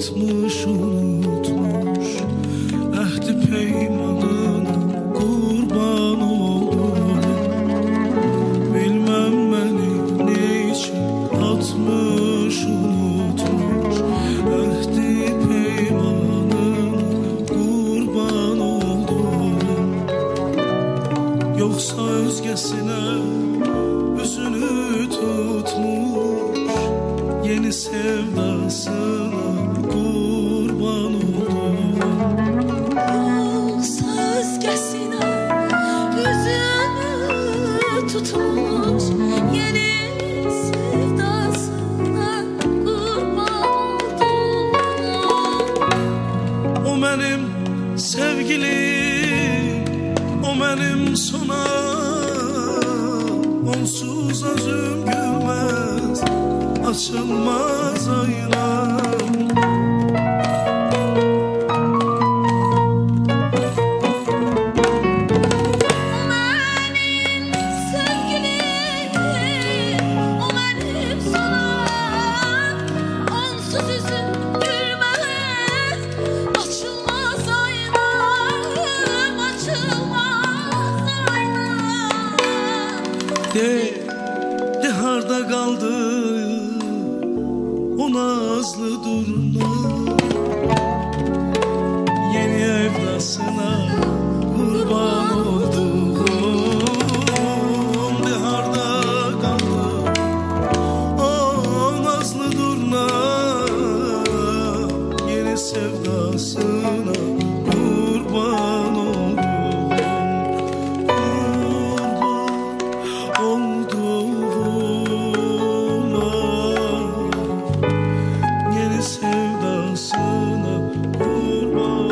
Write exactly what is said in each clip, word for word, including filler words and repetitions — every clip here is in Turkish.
atmış unutmuş ehdi peymanına kurban oldum. Bilmem beni ne için atmış unutmuş ehdi peymanına kurban oldum. Yoksa özgesine üzünü tutmuş yeni sevdasına kurban oldum. Yoksa özgesine üzünü tutmuş yeni sevdasına kurban oldum. O benim sevgilim, o benim sonam, onsuz özüm gülmez, açılmaz aynam. De, de harda kaldı o nazlı durna, yeni evdasına kurban oldum. De harda kaldı o nazlı durna, yeni sevdasına kurban oldum. Sevdasına kurban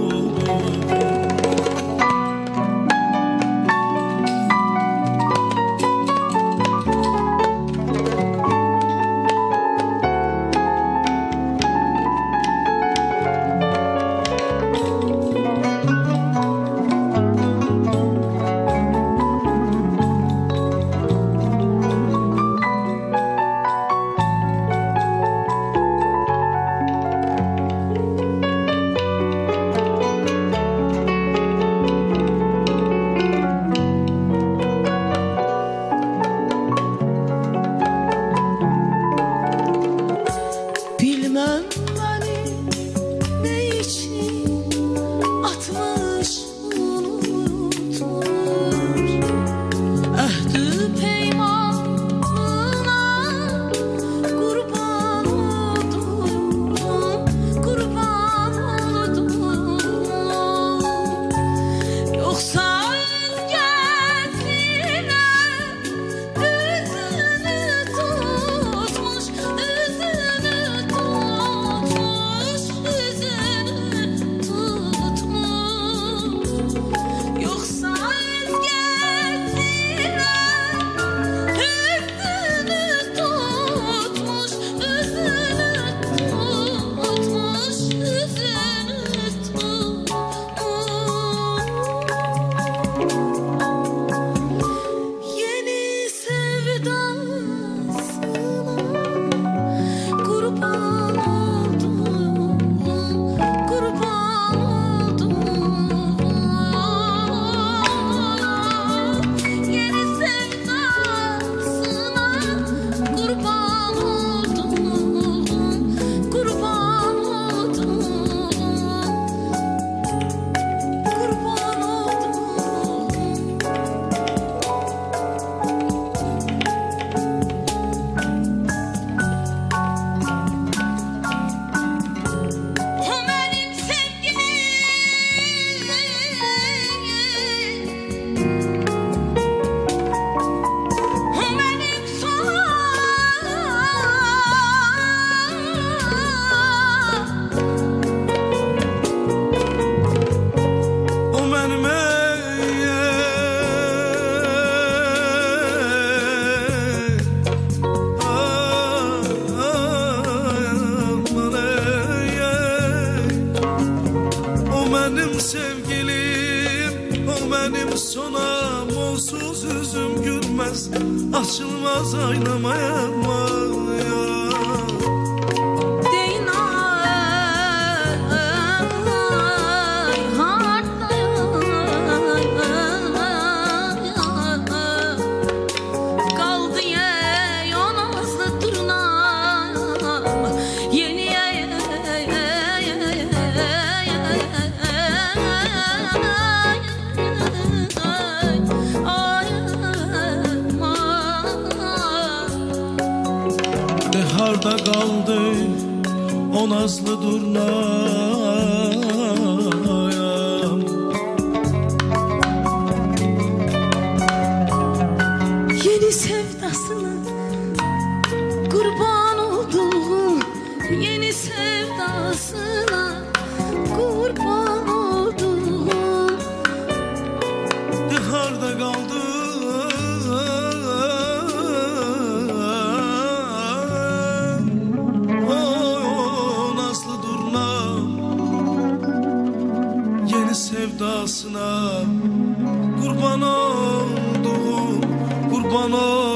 sonam onsuz yüzüm gülmez, açılmaz aynama yanmaya. Deyna Harda kaldı o nazlı durnayam. Yeni sevdasına kurban oldum, yeni sevdasına kurban oldum. Harda kaldı o nazlı durnam, yeni sevdasına kurban oldum, kurban oldum.